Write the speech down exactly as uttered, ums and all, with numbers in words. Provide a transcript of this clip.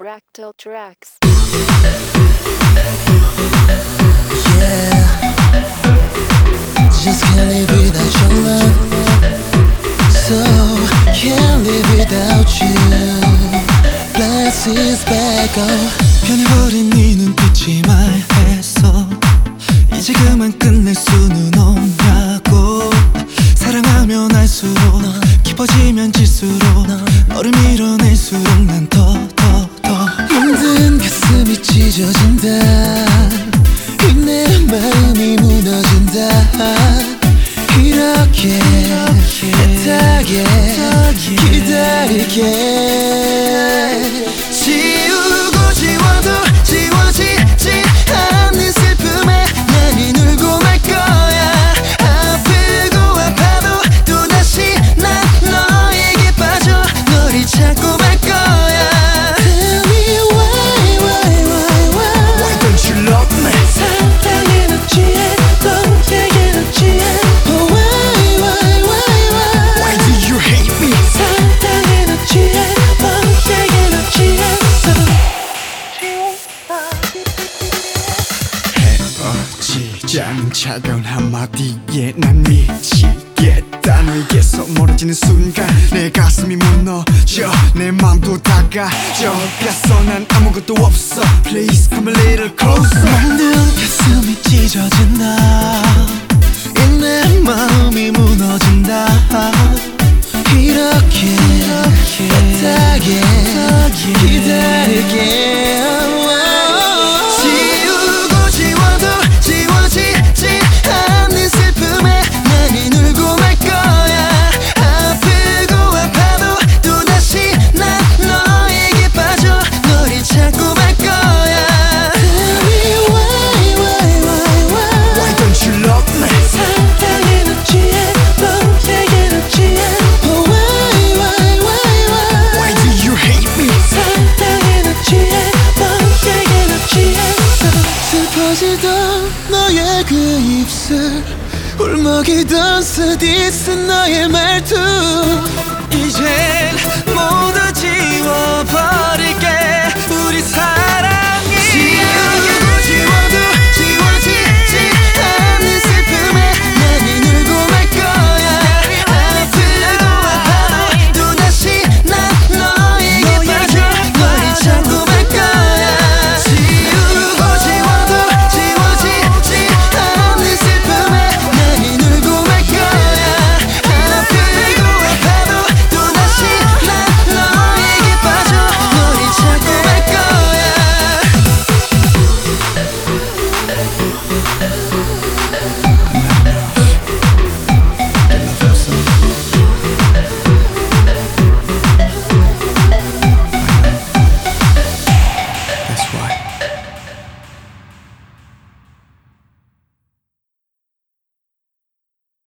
Bractal Tracks. Yeah, just can't live without your love. So can't live without you. Blessings back up. 변해버린 네 눈빛이 말했어. 이제 그만 끝낼 수는 없냐고. 사랑하면 할수록 깊어지면 질수록 너를 밀어낼수록 난 더 더 더 힘든 가슴이 찢어진다. 내 마음이 무너진다. 이렇게 애타게 기다릴게. 지우고 지워도 지워지지 않는 슬픔에 나는 울고 말 거야. 아프고 아파도 또다시 난 너에게 빠져 너를 찾고 말 거야. Tell me why, why, why, why Why don't you love me? 사랑에 너 취해 너에게 너 취해. Oh why, why, why, why Why do you hate me? 사랑에 너 취해 너에게 너 취했어. 헤어지지 않은 차가운 한마디에 난 미치겠다. 너에게서 멀어지는 순간 내 가슴이 무너져 내 맘도 다가져 갔어. 난 아무것도 없어. Please come a little closer. 만든 가슴이 찢어진다. 내 마음이 무너진다. 이렇게 애타게 기다릴게. 지우고 지워도 지워지지 않는 슬픔에 나는 울고 말 거야. 아프고 아파도 또다시 난 너에게 빠져 너를 찾고 말 거야. Tell me why, why, why, why Why don't you love me? 사랑에 너 취해 너에게 너 취해. Oh why, why, why, why Why do you hate me? 사랑에 너 취해 너에게 너 취했어. 슬퍼지던 너의 그 입술 울먹이던 스디슨 너의 말투 이젠 모두 지워버릴게. 우리 사랑이 지우고 지워도 지워지지 않는 슬픔에 나는 울고 말 거야. 아프고 아파도 또다시 난 너에게 빠져 너를 찾고 말 거야. 지우고 지워도 지워지지 않는 슬픔에 나는 울고 말 거야. 아프고 아파도 또다시 난 너에게 빠져 너를 찾고 말 거야.